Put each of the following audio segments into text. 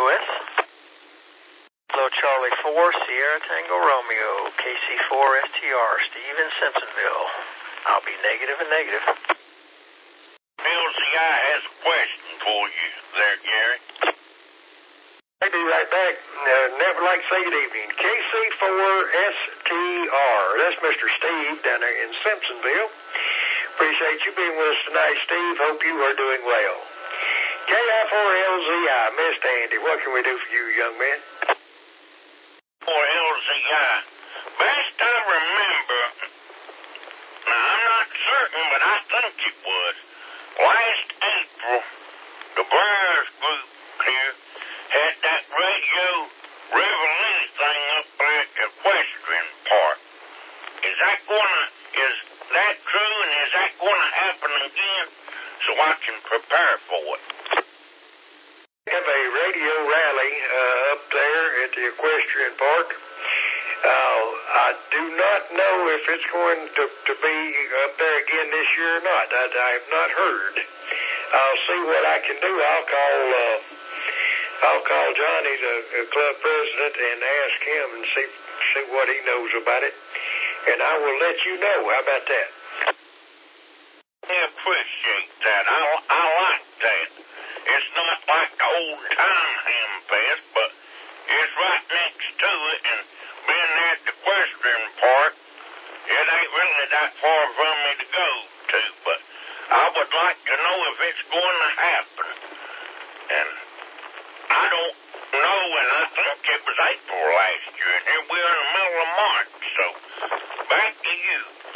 with? Hello, Charlie 4, Sierra Tango Romeo, KC4 STR, Steve in Simpsonville. I'll be negative and negative. LCI has a question for you there, Gary. I'll be right back. Never like to say good evening. KC4STR. That's Mr. Steve down there in Simpsonville. Appreciate you being with us tonight, Steve. Hope you are doing well. KI4LZI, Mr. Andy, what can we do for you, young man? For LCI, best I remember, now I'm not certain, but I think it was, last April, the Browers group here had that radio Reveille thing up there at Equestrian Park. Is that true, and is that going to happen again so I can prepare for it? We have a radio rally up there at the Equestrian Park. I do not know if it's going to be up there again this year or not. I have not heard. I'll see what I can do. I'll call Johnny, the club president, and ask him and see what he knows about it. And I will let you know. How about that? I appreciate that. I like that. It's not like the old time Hamfest, but it's right next to it, and being there at the Equestrian Park, it ain't really that far from me to go to, but I would like to know if it's going to happen. And I don't know, and I think it was April last year, and here we're in the middle of March, so back to you.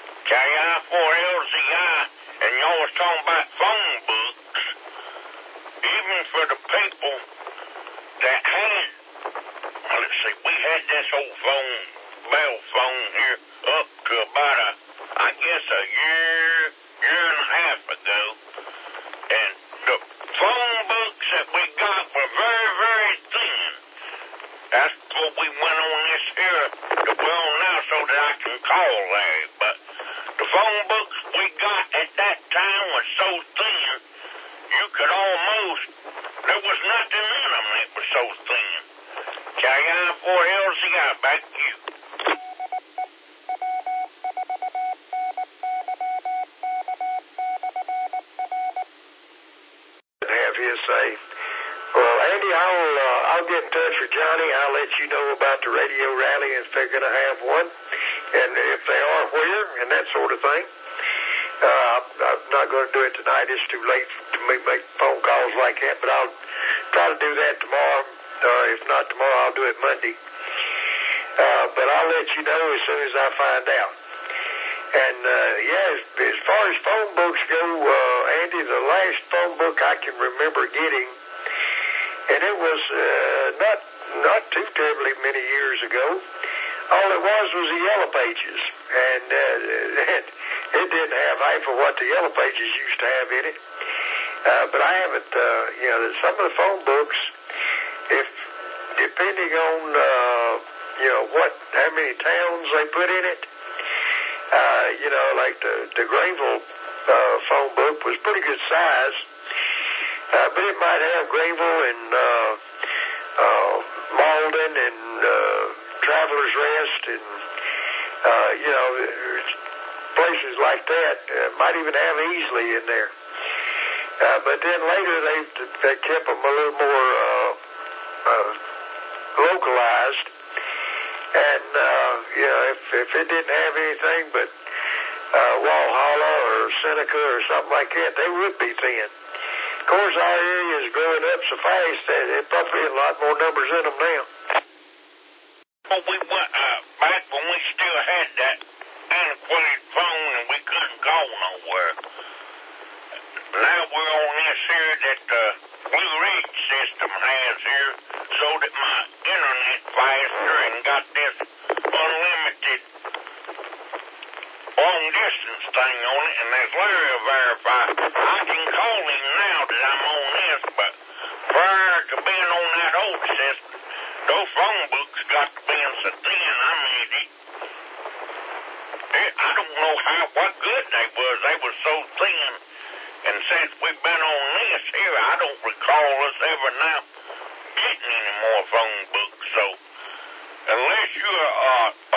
KI4LZI, and y'all was talking about phone books. Even for the people that had, well, let's see, we had this old bell phone here up to about I guess a year and a half ago, and the phone books that we got were very, very thin. That's what we went on this here that we're on now so that I can call Larry, but the phone books we got at that time was so thin, you could almost, there was nothing in them that was so thin. KI4LZI, back to you. Have his say. Well, Andy, I'll get in touch with Johnny. I'll let you know about the radio rally if they're going to have one, and if they are, where, and that sort of thing. I'm not going to do it tonight. It's too late to make phone calls like that, but I'll try to do that tomorrow. If not tomorrow, I'll do it Monday. But I'll let you know as soon as I find out. And, as far as phone books go, Andy, the last phone book I can remember getting, and it was not too terribly many years ago, all it was the Yellow Pages. And it didn't have half of what the Yellow Pages used to have in it. But I haven't, some of the phone books, if depending on, how many towns they put in it, like the Greenville phone book was pretty good size. But it might have Greenville and Malden and Travelers Rest and, places like that. Might even have Easley in there. But then later they kept them a little more localized. And, if it didn't have anything but Walhalla or Seneca or something like that, they would be thin. Of course, our area is growing up so fast that it probably has a lot more numbers in them now. Well, we went back when we still had that antiquated phone and we couldn't go nowhere. Now we're on this here that the Blue Ridge system has here, so that my internet faster and got this unlimited long distance thing on it, and as Larry will verify, I can call him now that I'm on this, but prior to being on that old system, those phone books got to being so thin, I don't know what good they was. They were so thin, and since we've been on this here, I don't recall us ever now getting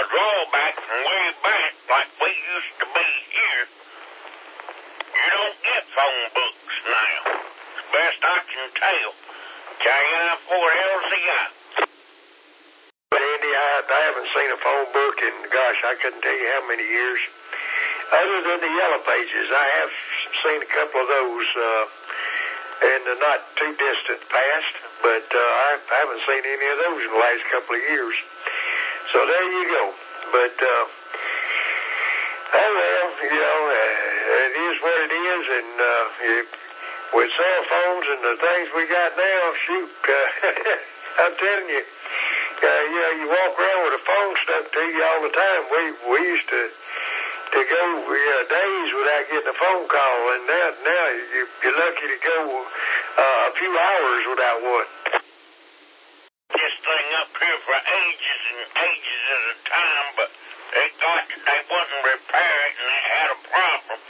drawback from way back, like we used to be here, you don't get phone books now. As best I can tell. KI4LZI. Andy, I haven't seen a phone book in, gosh, I couldn't tell you how many years. Other than the Yellow Pages, I have seen a couple of those in the not too distant past, but I haven't seen any of those in the last couple of years. So there you go. But, oh well, you know, it is what it is, and with cell phones and the things we got now, shoot, I'm telling you, you know, you walk around with a phone stuck to you all the time. We used to go days without getting a phone call, and now you're lucky to go a few hours without one. This thing up here for ages and ages at a time, but they wouldn't repair it, and they had a problem.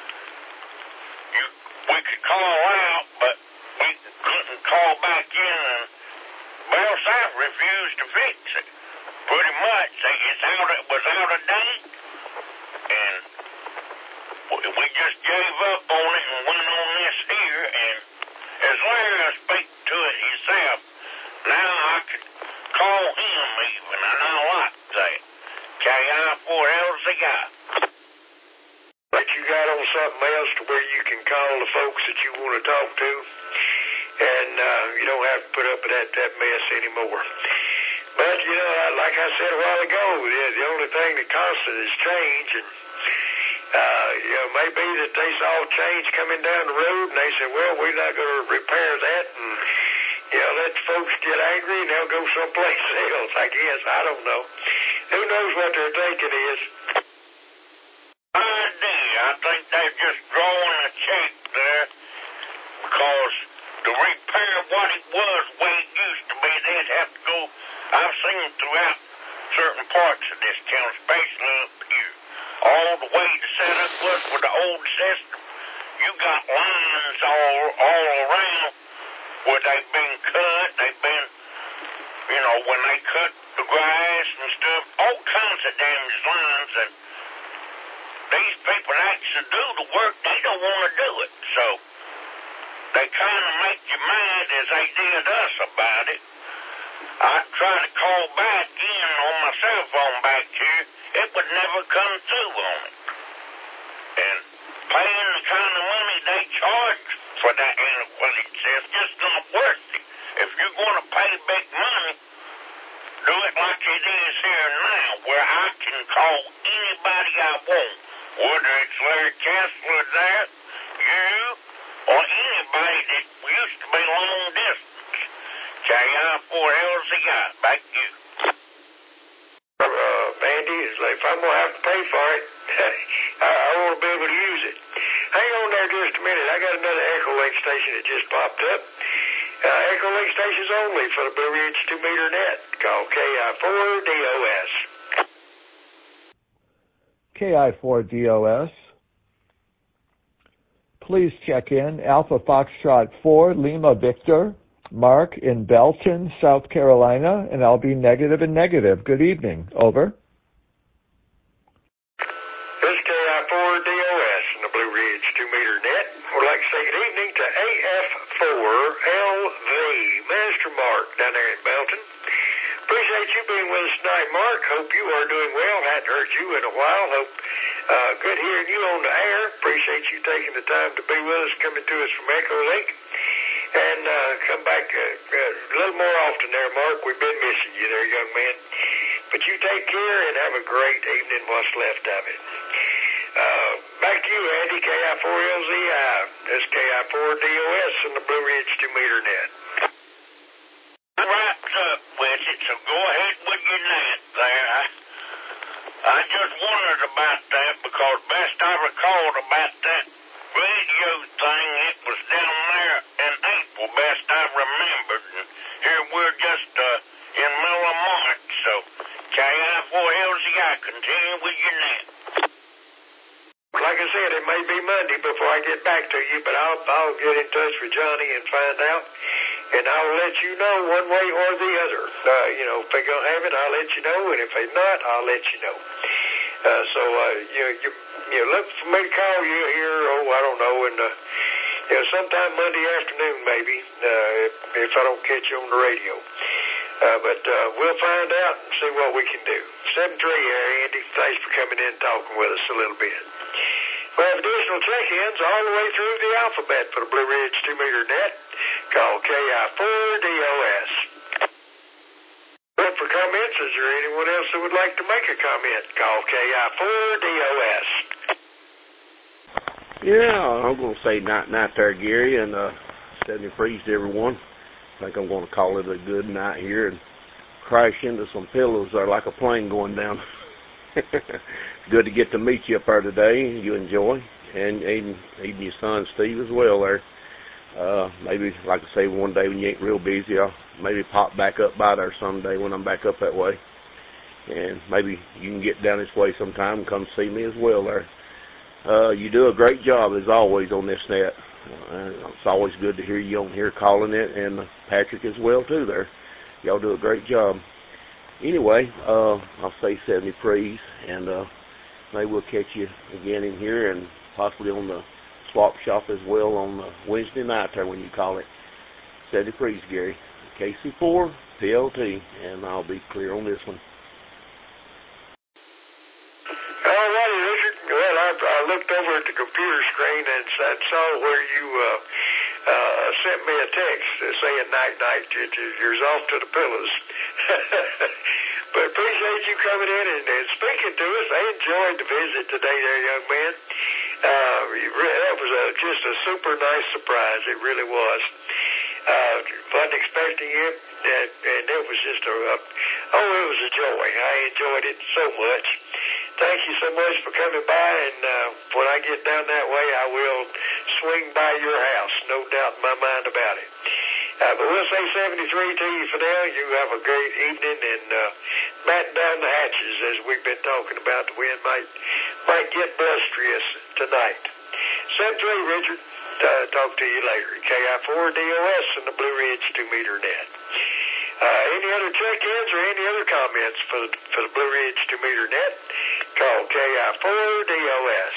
We could call out, but we couldn't call back in, and Bell South refused to fix it. Pretty much, it was out of date, and we just gave up on it and went on this here, and as Larry speak to it himself, now I could call him even, and I like that. KI4LZI. But you got on something else to where you can call the folks that you want to talk to, and you don't have to put up with that mess anymore. But, you know, like I said a while ago, the only thing that constant is change, and you know, maybe that they saw change coming down the road, and they said, well, we're not going to repair that, and, you know, let folks get angry, and they'll go someplace else, I guess. I don't know. Who knows what their thinking is? I think they're just drawing a check there, because to repair what it was the way it used to be, they'd have to go. I've seen throughout certain parts of this town, especially up here, all the way the setup was with the old system. You got lines all around where they've been cut. They've been, you know, when they cut the grass and stuff, all kinds of damaged lines, and these people actually do the work. They don't want to do it, so they kind of make you mad as they did us about it. I tried to call back in on my cell phone back here. It would never come through on it. And paying the kind of money they charge for that antiquated system just not worth it. If you're going to pay big money, do it like it is here now, where I can call anybody I want, whether it's Larry Kessler there, you, or anybody that used to be long distance. KI4LZI, back to you. Andy, if I'm going to have to pay for it, I want to be able to use it. Hang on there just a minute. I got another Echolink station that just popped up. Echolink stations only for the Blue Ridge 2-meter net. Call KI4DOS. KI4DOS. Please check in Alpha Foxtrot 4 Lima Victor. Mark in Belton, South Carolina, and I'll be negative and negative. Good evening. Over. This is KI4DOS in the Blue Ridge 2-meter net. Would like to say good evening to AF4LV, Master Mark down there in Belton. Appreciate you being with us tonight, Mark. Hope you are doing well. Hadn't heard you in a while. Hope good hearing you on the air. Appreciate you taking the time to be with us, coming to us from Echolink. And come back a little more often there, Mark. We've been missing you there, young man. But you take care and have a great evening, what's left of it. Back to you, Andy, KI4LZI. This KI4DOS in the Blue Ridge 2-meter net. Wraps up with it, so go ahead with your net there. I just wondered about that, because best I recalled about that radio thing, it was down there in April, best I remembered. And here we're just in middle of March, so KI4LZI, continue with your net. Like I said, it may be Monday before I get back to you, but I'll get in touch with Johnny and find out. and I'll let you know one way or the other. If they're going to have it, I'll let you know, and if they're not, I'll let you know. You look for me to call you here, I don't know, and sometime Monday afternoon maybe, if I don't catch you on the radio. But we'll find out and see what we can do. 7-3 here, Andy. Thanks for coming in and talking with us a little bit. We have additional check-ins all the way through the alphabet for the Blue Ridge 2-meter net. Call KI4DOS. Look for comments. Is there anyone else that would like to make a comment? Call KI4DOS. Yeah, I'm going to say night there, Gary, and 73 to everyone. I think I'm going to call it a good night here and crash into some pillows there like a plane going down. Good to get to meet you up there today. You enjoy, and even your son Steve as well there. Maybe, like I say, one day when you ain't real busy, I'll maybe pop back up by there someday when I'm back up that way. And maybe you can get down this way sometime and come see me as well there. You do a great job, as always, on this net. It's always good to hear you on here calling it, and Patrick as well, too, there. Y'all do a great job. Anyway, I'll say 70 praise, and maybe we'll catch you again in here and possibly on the swap shop as well on Wednesday night there when you call it. 70 praise, Gary. KC4, PLT, and I'll be clear on this one. All righty, Richard. Well, I looked over at the computer screen and saw where you sent me a text saying night-night. You're off to the pillows. But appreciate you coming in and speaking to us. I enjoyed the visit today there, young man. That was just a super nice surprise. It really was. Wasn't expecting it, and it was just it was a joy. I enjoyed it so much. Thank you so much for coming by, and when I get down that way, I will swing by your house. No doubt in my mind about it. But we'll say 73 to you for now. You have a great evening, and batten down the hatches, as we've been talking about. The wind might get blusterous tonight. 7-3, Richard. Talk to you later. KI4DOS and the Blue Ridge 2-meter net. Any other check-ins or any other comments for the Blue Ridge 2-meter net? Call KI4DOS.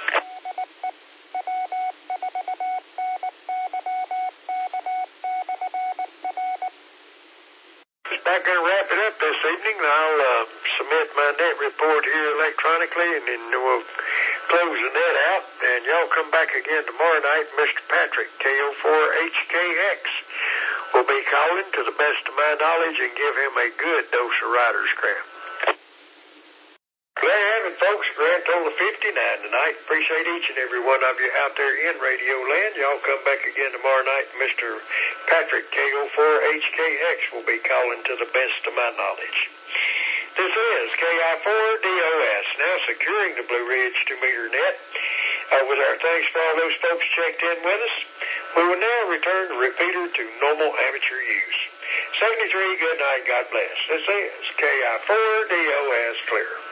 Not going to wrap it up this evening. I'll submit my net report here electronically, and then we'll close the net out. And y'all come back again tomorrow night. Mr. Patrick, KO4HKX, will be calling to the best of my knowledge and give him a good dose of Rider's Cramp. There you have it, folks. Grand total of 59 tonight. Appreciate each and every one of you out there in Radio Land. Y'all come back again tomorrow night. Mr. Patrick, KO4HKX, will be calling to the best of my knowledge. This is KI4DOS, now securing the Blue Ridge 2-meter net. With our thanks for all those folks checked in with us, we will now return the repeater to normal amateur use. 73, good night, God bless. This is KI4DOS Clear.